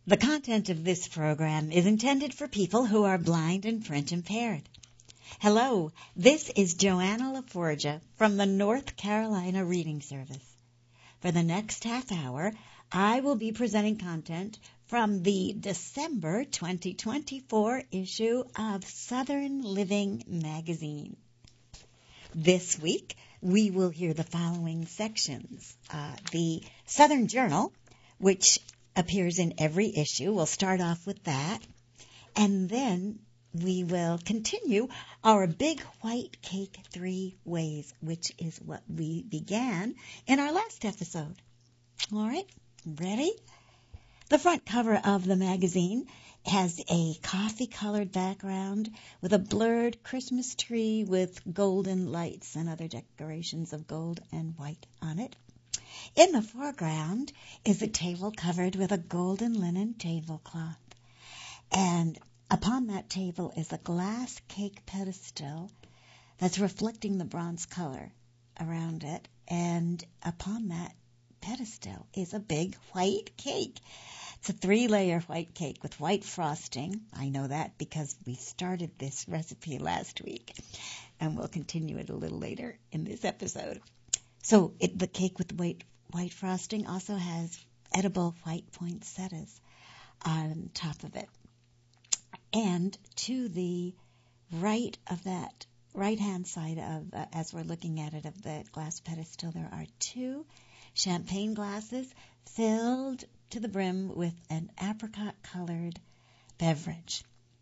The content of this program is intended for people who are blind and print impaired. Hello, this is Joanna LaForgia from the North Carolina Reading Service. For the next half hour, I will be presenting content from the December 2024 issue of Southern Living magazine. This week, we will hear the following sections. The Southern Journal, which appears in every issue. We'll start off with that. And then we will continue our Big White Cake 3 Ways, which is what we began in our last episode. All right, ready? The front cover of the magazine has a coffee-colored background with a blurred Christmas tree with golden lights and other decorations of gold and white on it. In the foreground is a table covered with a golden linen tablecloth, and upon that table is a glass cake pedestal that's reflecting the bronze color around it, and upon that pedestal is a big white cake. It's a 3-layer white cake with white frosting. I know that because we started this recipe last week, and we'll continue it a little later in this episode. So the cake with white frosting also has edible white poinsettias on top of it. And to the right of that right-hand side of, as we're looking at it, of the glass pedestal, there are 2 champagne glasses filled to the brim with an apricot-colored beverage.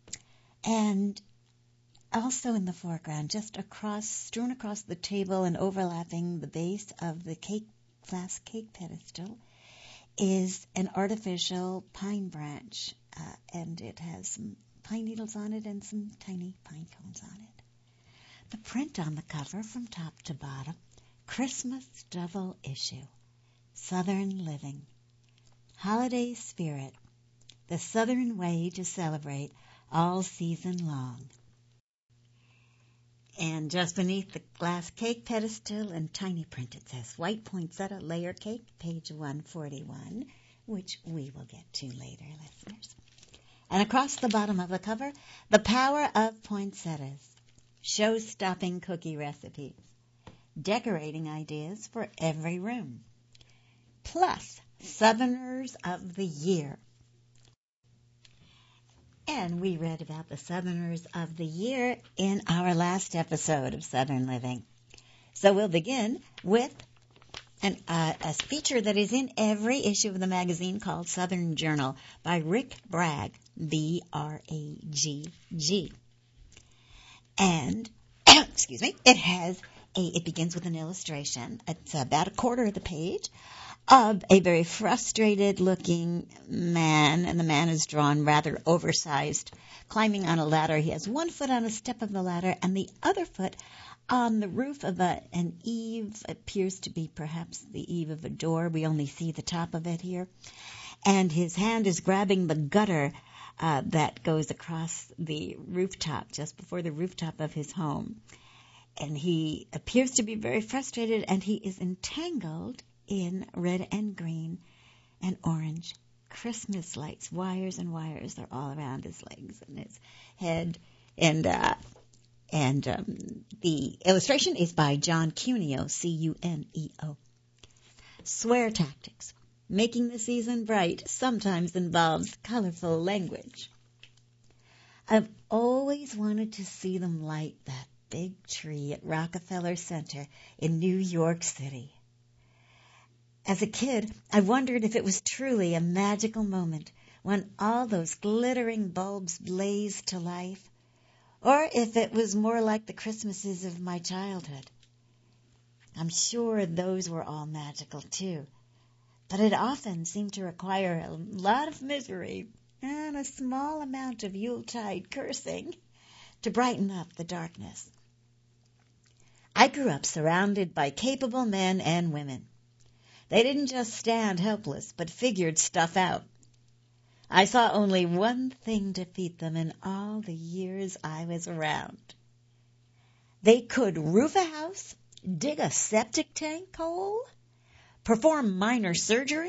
And also in the foreground, just strewn across the table and overlapping the base of the glass cake pedestal, is an artificial pine branch, and it has some pine needles on it and some tiny pine cones on it. The print on the cover from top to bottom, Christmas double issue, Southern Living, Holiday Spirit, the Southern way to celebrate all season long. And just beneath the glass cake pedestal in tiny print, it says White Poinsettia Layer Cake, page 141, which we will get to later, listeners. And across the bottom of the cover, The Power of Poinsettias, show-stopping cookie recipes, decorating ideas for every room, plus Southerners of the Year. And we read about the Southerners of the Year in our last episode of Southern Living. So we'll begin with a feature that is in every issue of the magazine called Southern Journal by Rick Bragg, B-R-A-G-G. And, excuse me, it begins with an illustration. It's about a quarter of the page of a very frustrated-looking man, and the man is drawn rather oversized, climbing on a ladder. He has one foot on a step of the ladder and the other foot on the roof of an eave. It appears to be perhaps the eave of a door. We only see the top of it here. And his hand is grabbing the gutter that goes across the rooftop, just before the rooftop of his home. And he appears to be very frustrated, and he is entangled in red and green and orange Christmas lights, wires and wires. They're all around his legs and his head. And the illustration is by John Cuneo, C-U-N-E-O. Swear tactics. Making the season bright sometimes involves colorful language. I've always wanted to see them light that big tree at Rockefeller Center in New York City. As a kid, I wondered if it was truly a magical moment when all those glittering bulbs blazed to life, or if it was more like the Christmases of my childhood. I'm sure those were all magical too, but it often seemed to require a lot of misery and a small amount of Yuletide cursing to brighten up the darkness. I grew up surrounded by capable men and women. They didn't just stand helpless, but figured stuff out. I saw only one thing defeat them in all the years I was around. They could roof a house, dig a septic tank hole, perform minor surgery,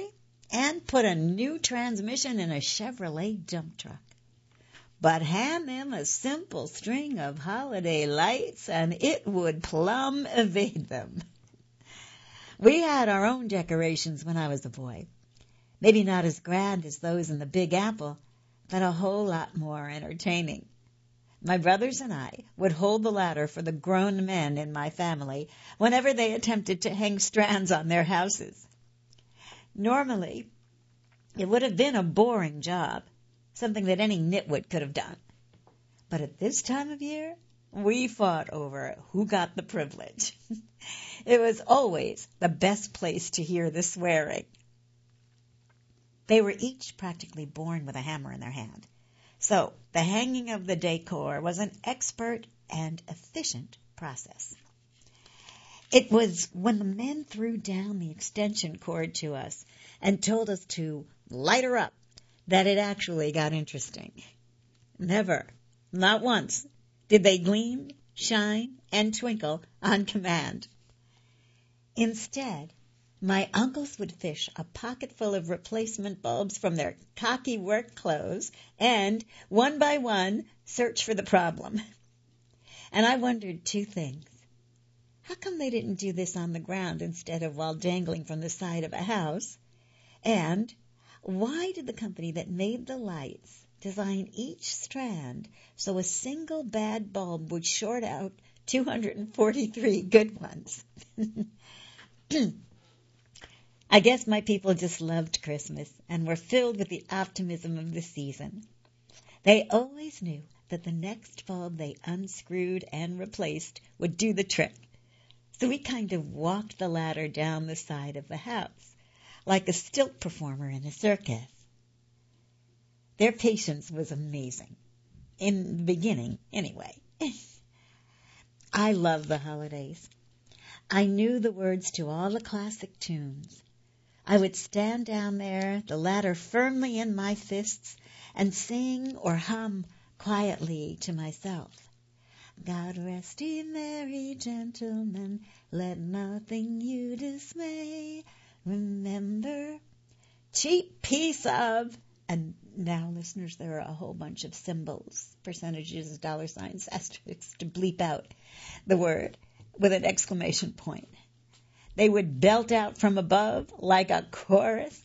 and put a new transmission in a Chevrolet dump truck. But hand them a simple string of holiday lights and it would plumb evade them. We had our own decorations when I was a boy. Maybe not as grand as those in the Big Apple, but a whole lot more entertaining. My brothers and I would hold the ladder for the grown men in my family whenever they attempted to hang strands on their houses. Normally, it would have been a boring job, something that any nitwit could have done. But at this time of year, we fought over who got the privilege. It was always the best place to hear the swearing. They were each practically born with a hammer in their hand. So the hanging of the decor was an expert and efficient process. It was when the men threw down the extension cord to us and told us to light her up that it actually got interesting. Never, not once, did they gleam, shine, and twinkle on command. Instead, my uncles would fish a pocket full of replacement bulbs from their cocky work clothes and, one by one, search for the problem. And I wondered two things. How come they didn't do this on the ground instead of while dangling from the side of a house? And why did the company that made the lights design each strand so a single bad bulb would short out 243 good ones? I guess my people just loved Christmas and were filled with the optimism of the season. They always knew that the next bulb they unscrewed and replaced would do the trick. So we kind of walked the ladder down the side of the house, like a stilt performer in a circus. Their patience was amazing. In the beginning, anyway. I love the holidays. I knew the words to all the classic tunes. I would stand down there, the ladder firmly in my fists, and sing or hum quietly to myself. God rest ye merry gentlemen, let nothing you dismay. Remember, cheap piece of, and now listeners, there are a whole bunch of symbols, percentages, dollar signs, asterisks to bleep out the word with an exclamation point. They would belt out from above like a chorus.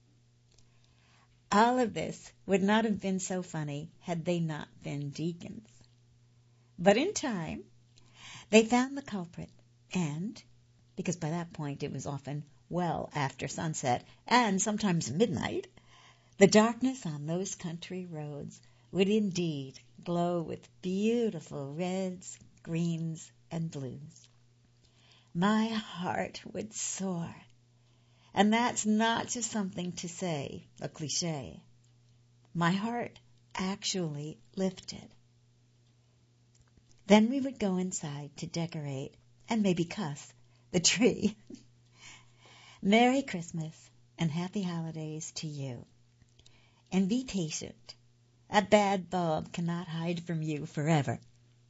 All of this would not have been so funny had they not been deacons. But in time, they found the culprit, and, because by that point it was often well after sunset, and sometimes midnight, the darkness on those country roads would indeed glow with beautiful reds, greens, and blues. My heart would soar. And that's not just something to say, a cliche. My heart actually lifted. Then we would go inside to decorate and maybe cuss the tree. Merry Christmas and happy holidays to you. And be patient. A bad bulb cannot hide from you forever.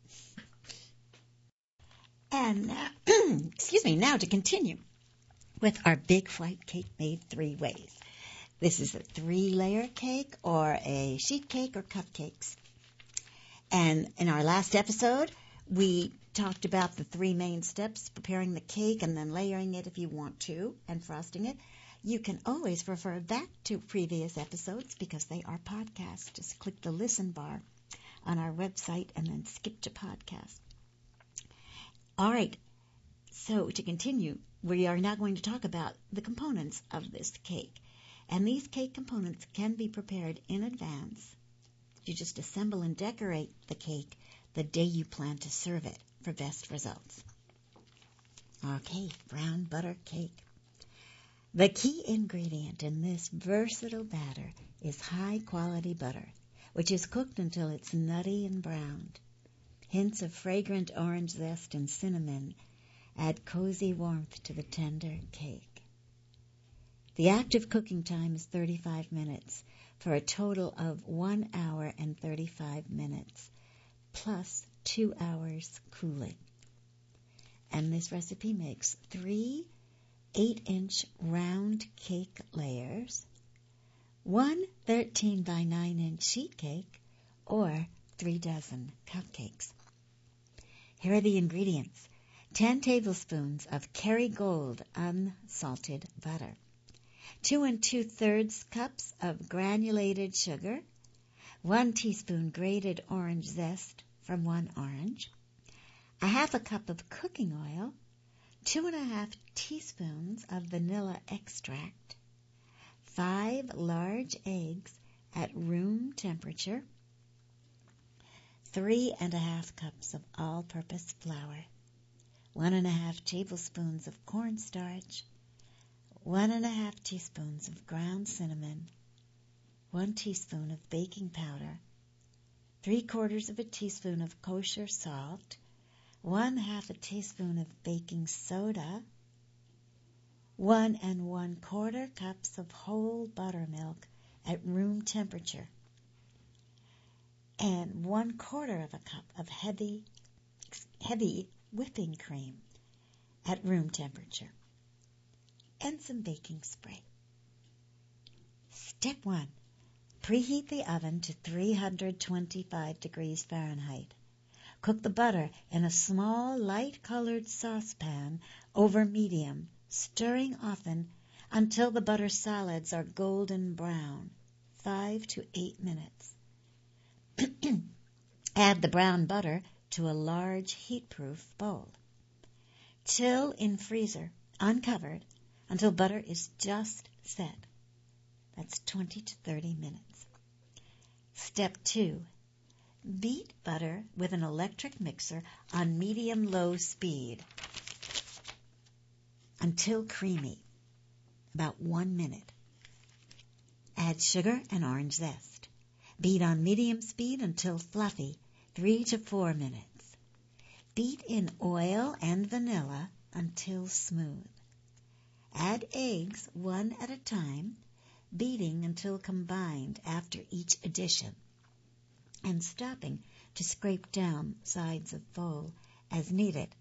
And now to continue with our big flight cake made 3 ways. This is a 3-layer cake or a sheet cake or cupcakes. And in our last episode, we talked about the 3 main steps, preparing the cake and then layering it if you want to, and frosting it. You can always refer back to previous episodes because they are podcasts. Just click the listen bar on our website and then skip to podcast. All right, so to continue, we are now going to talk about the components of this cake. And these cake components can be prepared in advance. You just assemble and decorate the cake the day you plan to serve it for best results. Okay, brown butter cake. The key ingredient in this versatile batter is high-quality butter, which is cooked until it's nutty and browned. Hints of fragrant orange zest and cinnamon add cozy warmth to the tender cake. The active cooking time is 35 minutes for a total of 1 hour and 35 minutes, plus 2 hours cooling. And this recipe makes 3 8-inch round cake layers, 1 13 by 9-inch sheet cake, or 3 dozen cupcakes. Here are the ingredients. 10 tablespoons of Kerrygold unsalted butter, 2 2/3 cups of granulated sugar, 1 teaspoon grated orange zest from 1 orange, 1/2 cup of cooking oil, 2 1/2 teaspoons of vanilla extract, 5 large eggs at room temperature, 3 1/2 cups of all-purpose flour, 1 1/2 tablespoons of cornstarch, 1 1/2 teaspoons of ground cinnamon, 1 teaspoon of baking powder, 3/4 teaspoon of kosher salt, 1/2 teaspoon of baking soda, 1 1/4 cups of whole buttermilk at room temperature, and 1/4 cup of heavy whipping cream at room temperature, and some baking spray. Step 1. Preheat the oven to 325 degrees Fahrenheit. Cook the butter in a small light-colored saucepan over medium, stirring often until the butter solids are golden brown, 5 to 8 minutes. Add the brown butter to a large heat-proof bowl. Chill in freezer, uncovered, until butter is just set. That's 20 to 30 minutes. Step 2. Beat butter with an electric mixer on medium-low speed until creamy, about 1 minute. Add sugar and orange zest. Beat on medium speed until fluffy, 3 to 4 minutes. Beat in oil and vanilla until smooth. Add eggs 1 at a time, beating until combined after each addition, and stopping to scrape down sides of bowl as needed.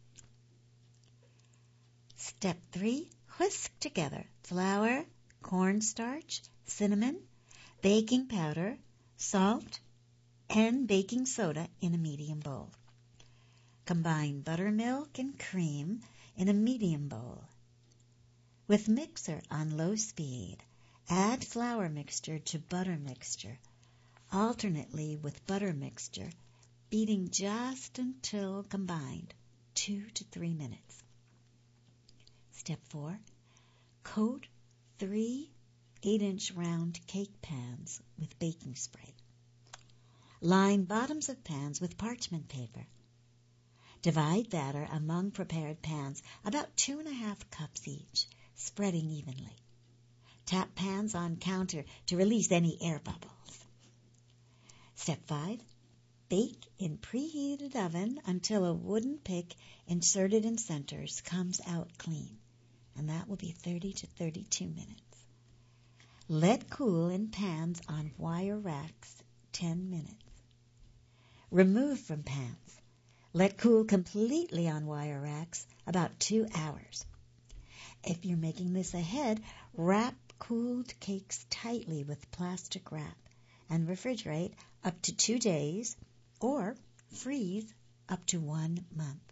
Step 3. Whisk together flour, cornstarch, cinnamon, baking powder, salt, and baking soda in a medium bowl. Combine buttermilk and cream in a medium bowl. With mixer on low speed, add flour mixture to butter mixture, alternately with butter mixture, beating just until combined, 2 to 3 minutes. Step 4. Coat 3 8-inch round cake pans with baking spray. Line bottoms of pans with parchment paper. Divide batter among prepared pans, about 2 1/2 cups each, spreading evenly. Tap pans on counter to release any air bubbles. Step 5. Bake in preheated oven until a wooden pick inserted in centers comes out clean, and that will be 30 to 32 minutes. Let cool in pans on wire racks 10 minutes. Remove from pans. Let cool completely on wire racks about 2 hours. If you're making this ahead, wrap cooled cakes tightly with plastic wrap and refrigerate up to 2 days or freeze up to 1 month.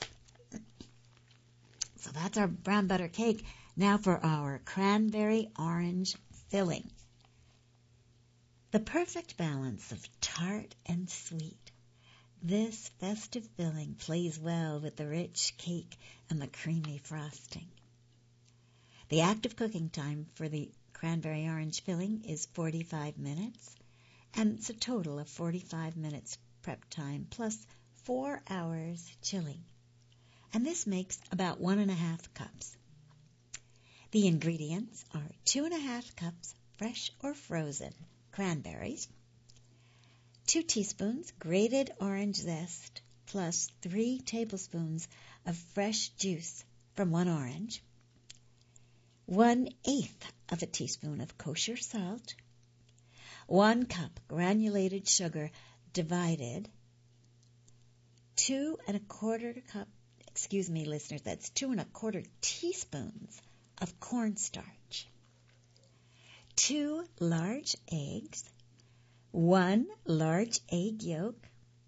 So that's our brown butter cake. Now for our cranberry orange filling. The perfect balance of tart and sweet. This festive filling plays well with the rich cake and the creamy frosting. The active cooking time for the cranberry orange filling is 45 minutes, and it's a total of 45 minutes prep time plus 4 hours chilling. And this makes about 1 1/2 cups. The ingredients are 2 1/2 cups fresh or frozen cranberries, 2 teaspoons grated orange zest plus 3 tablespoons of fresh juice from 1 orange, 1/8 of a teaspoon of kosher salt, 1 cup granulated sugar divided, 2 1/4 cup, listeners, that's 2 1/4 teaspoons of cornstarch, 2 large eggs, 1 large egg yolk,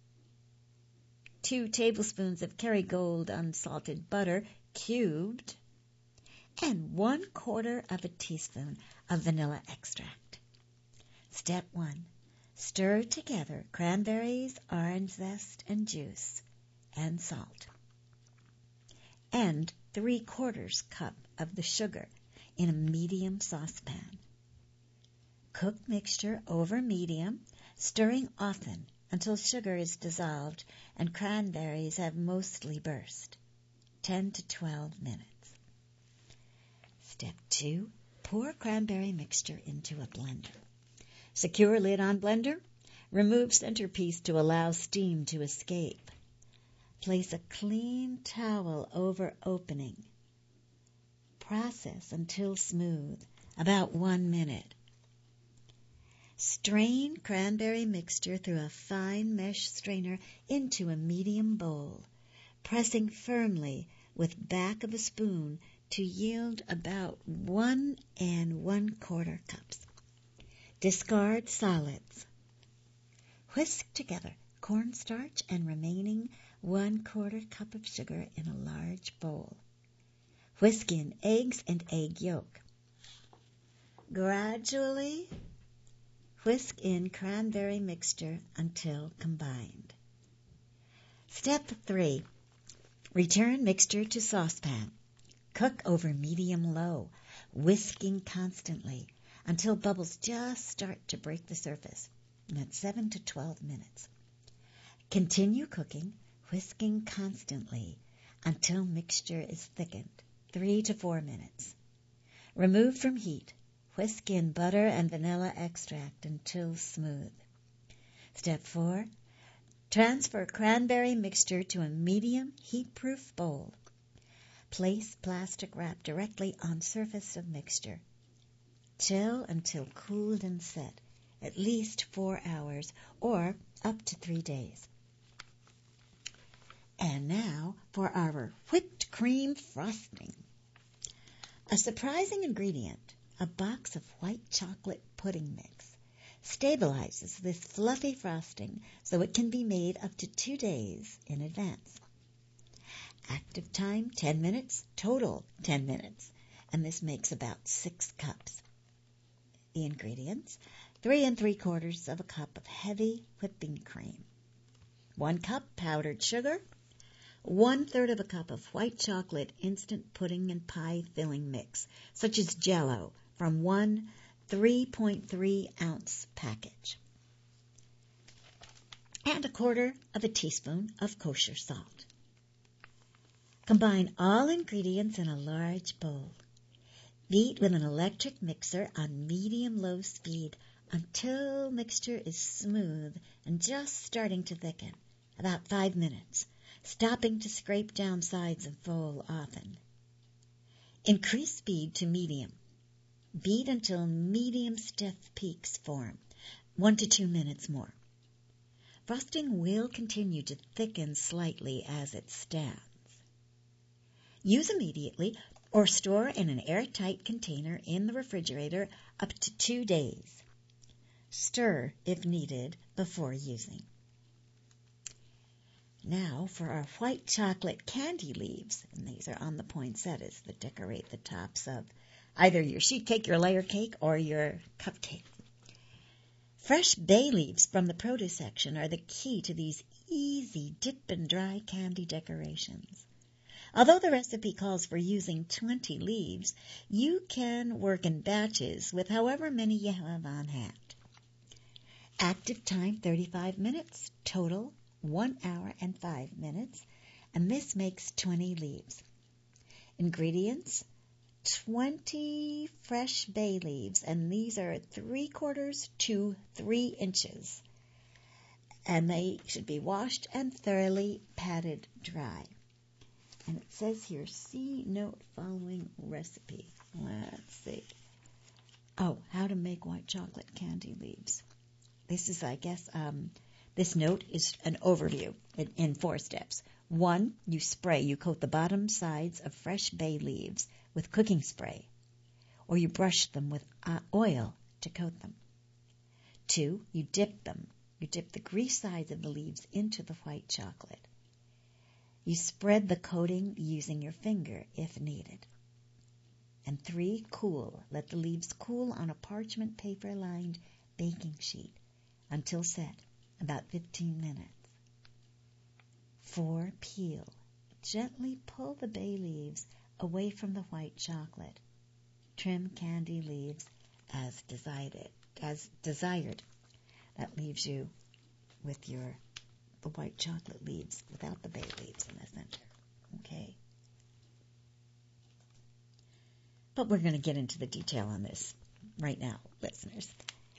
2 tablespoons of Kerrygold unsalted butter cubed, and 1/4 of a teaspoon of vanilla extract. Step 1. Stir together cranberries, orange zest and juice, and salt, and 3/4 cup of the sugar in a medium saucepan. Cook mixture over medium, stirring often until sugar is dissolved and cranberries have mostly burst. 10 to 12 minutes. Step 2. Pour cranberry mixture into a blender. Secure lid on blender. Remove centerpiece to allow steam to escape. Place a clean towel over opening. Process until smooth, about 1 minute. Strain cranberry mixture through a fine mesh strainer into a medium bowl, pressing firmly with back of a spoon to yield about 1 1/4 cups. Discard solids. Whisk together cornstarch and remaining 1/4 cup of sugar in a large bowl. Whisk in eggs and egg yolk. Gradually whisk in cranberry mixture until combined. Step 3. Return mixture to saucepan. Cook over medium-low, whisking constantly until bubbles just start to break the surface. That's 7 to 12 minutes. Continue cooking, whisking constantly until mixture is thickened. 3 to 4 minutes. Remove from heat. Whisk in butter and vanilla extract until smooth. Step 4. Transfer cranberry mixture to a medium heat-proof bowl. Place plastic wrap directly on surface of mixture. Chill until cooled and set, at least 4 hours or up to 3 days. And now for our whipped cream frosting. A surprising ingredient, a box of white chocolate pudding mix, stabilizes this fluffy frosting so it can be made up to 2 days in advance. Active time 10 minutes, total 10 minutes, and this makes about 6 cups. The ingredients: 3 3/4 of a cup of heavy whipping cream, 1 cup powdered sugar, 1/3 of a cup of white chocolate instant pudding and pie filling mix, such as Jell-O, from one 3.3-ounce package, and 1/4 of a teaspoon of kosher salt. Combine all ingredients in a large bowl. Beat with an electric mixer on medium-low speed until mixture is smooth and just starting to thicken, about 5 minutes, stopping to scrape down sides of bowl often. Increase speed to medium. Beat until medium stiff peaks form, 1 to 2 minutes more. Frosting will continue to thicken slightly as it stands. Use immediately or store in an airtight container in the refrigerator up to 2 days. Stir if needed before using. Now for our white chocolate candy leaves, and these are on the poinsettias that decorate the tops of either your sheet cake, your layer cake, or your cupcake. Fresh bay leaves from the produce section are the key to these easy dip and dry candy decorations. Although the recipe calls for using 20 leaves, you can work in batches with however many you have on hand. Active time 35 minutes, total 1 hour and 5 minutes, and this makes 20 leaves. Ingredients: 20 fresh bay leaves, and these are 3/4 to 3 inches, and they should be washed and thoroughly patted dry. And it says here, see note following recipe. Let's see. Oh, how to make white chocolate candy leaves. This is, I guess, this note is an overview in 4 steps. 1, you coat the bottom sides of fresh bay leaves with cooking spray, or you brush them with oil to coat them. 2, you dip them. You dip the grease sides of the leaves into the white chocolate. You spread the coating using your finger if needed. And 3, cool. Let the leaves cool on a parchment paper-lined baking sheet until set, about 15 minutes. 4, peel. Gently pull the bay leaves away from the white chocolate. Trim candy leaves as desired. That leaves you with the white chocolate leaves without the bay leaves in the center. Okay? But we're going to get into the detail on this right now, listeners.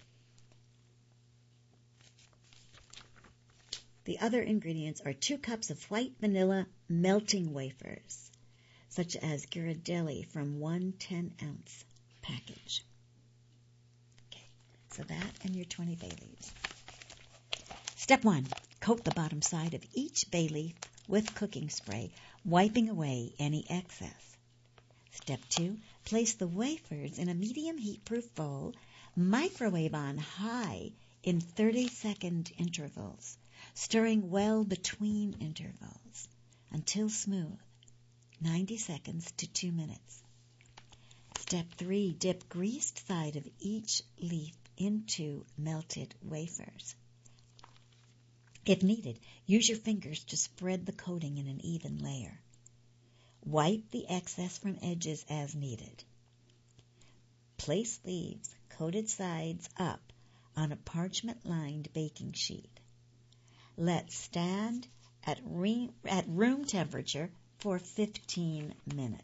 The other ingredients are 2 cups of white vanilla melting wafers, such as Ghirardelli from 1 10-ounce package. Okay, so that and your 20 bay leaves. Step 1, coat the bottom side of each bay leaf with cooking spray, wiping away any excess. Step 2, place the wafers in a medium heat-proof bowl, microwave on high in 30-second intervals, stirring well between intervals until smooth, 90 seconds to 2 minutes. Step 3, dip greased side of each leaf into melted wafers. If needed, use your fingers to spread the coating in an even layer. Wipe the excess from edges as needed. Place leaves, coated sides up, on a parchment-lined baking sheet. Let stand at room temperature for 15 minutes.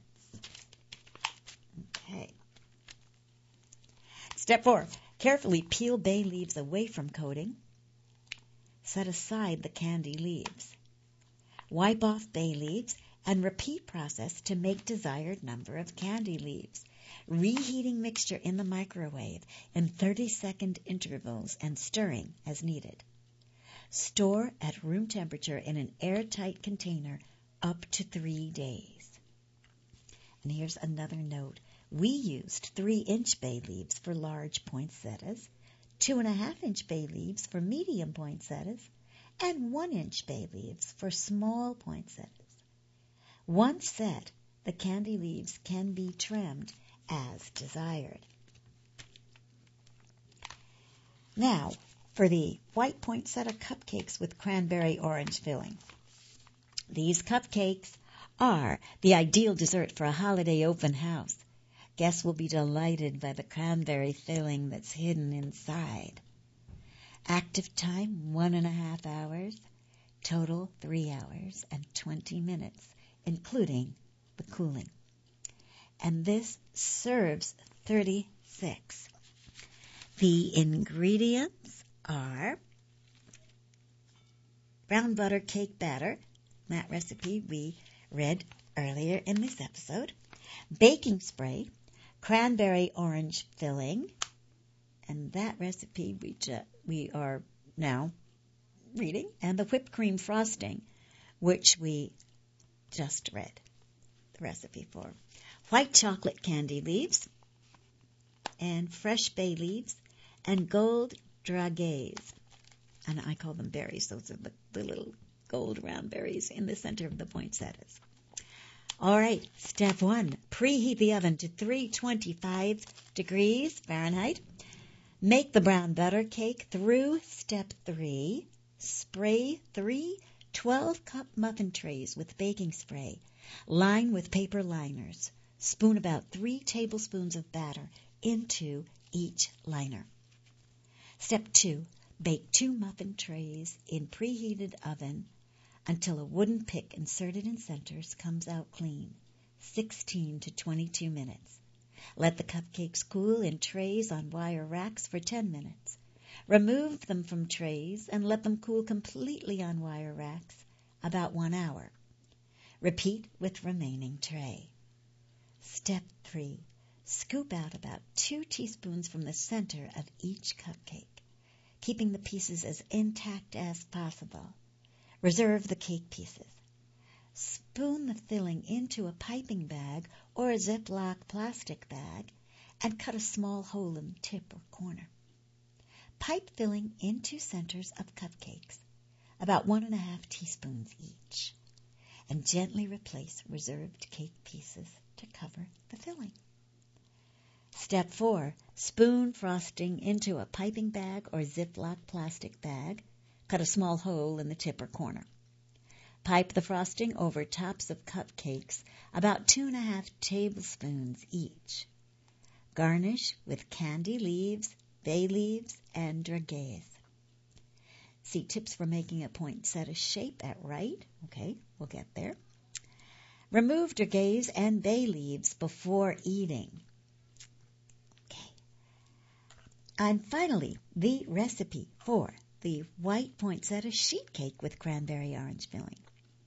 Okay. Step 4, carefully peel bay leaves away from coating. Set aside the candy leaves. Wipe off bay leaves and repeat process to make desired number of candy leaves. Reheating mixture in the microwave in 30-second intervals and stirring as needed. Store at room temperature in an airtight container up to 3 days. And here's another note. We used 3-inch bay leaves for large poinsettias, 2.5-inch bay leaves for medium poinsettias, and 1-inch bay leaves for small poinsettias. Once set, the candy leaves can be trimmed as desired. Now, for the white poinsettia cupcakes with cranberry orange filling. These cupcakes are the ideal dessert for a holiday open house. Guests will be delighted by the cranberry filling that's hidden inside. Active time, 1.5 hours. Total, 3 hours and 20 minutes, including the cooling. And this serves 36. The ingredients are brown butter cake batter, that recipe we read earlier in this episode, baking spray, cranberry orange filling, and that recipe we are now reading, and the whipped cream frosting, which we just read the recipe for. White chocolate candy leaves, and fresh bay leaves, and gold dragees. And I call them berries. Those are the little gold round berries in the center of the poinsettias. All right, step 1, preheat the oven to 325 degrees Fahrenheit. Make the brown butter cake through step 3. Spray 3 12-cup muffin trays with baking spray. Line with paper liners. Spoon about 3 tablespoons of batter into each liner. Step 2, bake 2 muffin trays in preheated oven until a wooden pick inserted in centers comes out clean, 16 to 22 minutes. Let the cupcakes cool in trays on wire racks for 10 minutes. Remove them from trays and let them cool completely on wire racks about 1 hour. Repeat with remaining tray. Step 3. Scoop out about 2 teaspoons from the center of each cupcake, keeping the pieces as intact as possible. Reserve the cake pieces. Spoon the filling into a piping bag or a Ziploc plastic bag and cut a small hole in the tip or corner. Pipe filling into centers of cupcakes, about 1½ teaspoons each, and gently replace reserved cake pieces to cover the filling. Step 4. Spoon frosting into a piping bag or Ziploc plastic bag. Cut a small hole in the tip or corner. Pipe the frosting over tops of cupcakes, about 2½ tablespoons each. Garnish with candy leaves, bay leaves, and dragees. See tips for making a poinsettia shape at right. Okay, we'll get there. Remove dragees and bay leaves before eating. Okay. And finally, the recipe for the white poinsettia sheet cake with cranberry orange filling.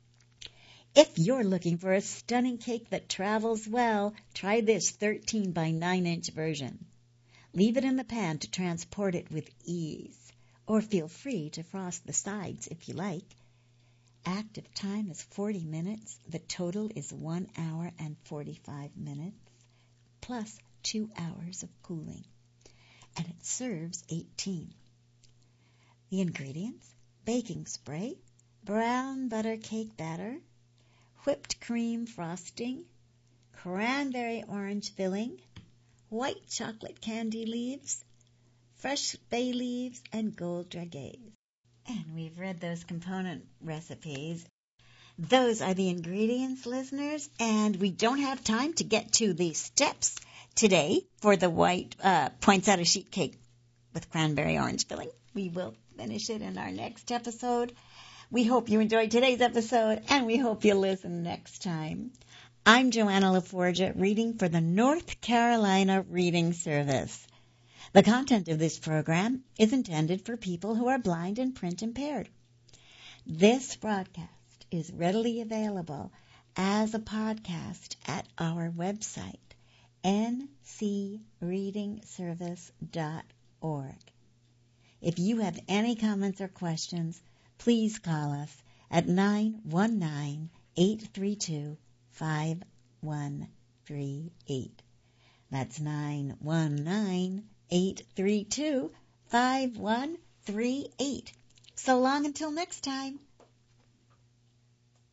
If you're looking for a stunning cake that travels well, try this 13 by 9-inch version. Leave it in the pan to transport it with ease, or feel free to frost the sides if you like. Active time is 40 minutes. The total is 1 hour and 45 minutes, plus 2 hours of cooling, and it serves 18. The ingredients: baking spray, brown butter cake batter, whipped cream frosting, cranberry orange filling, white chocolate candy leaves, fresh bay leaves, and gold dragees. And we've read those component recipes. Those are the ingredients, listeners, and we don't have time to get to the steps today for the white poinsettia sheet cake with cranberry orange filling. We will finish it in our next episode. We hope you enjoyed today's episode, and we hope you'll listen next time. I'm Joanna LaForgia, reading for the North Carolina Reading Service. The content of this program is intended for people who are blind and print impaired. This broadcast is readily available as a podcast at our website, ncreadingservice.org. If you have any comments or questions, please call us at 919-832-5138. That's 919-832-5138. So long until next time.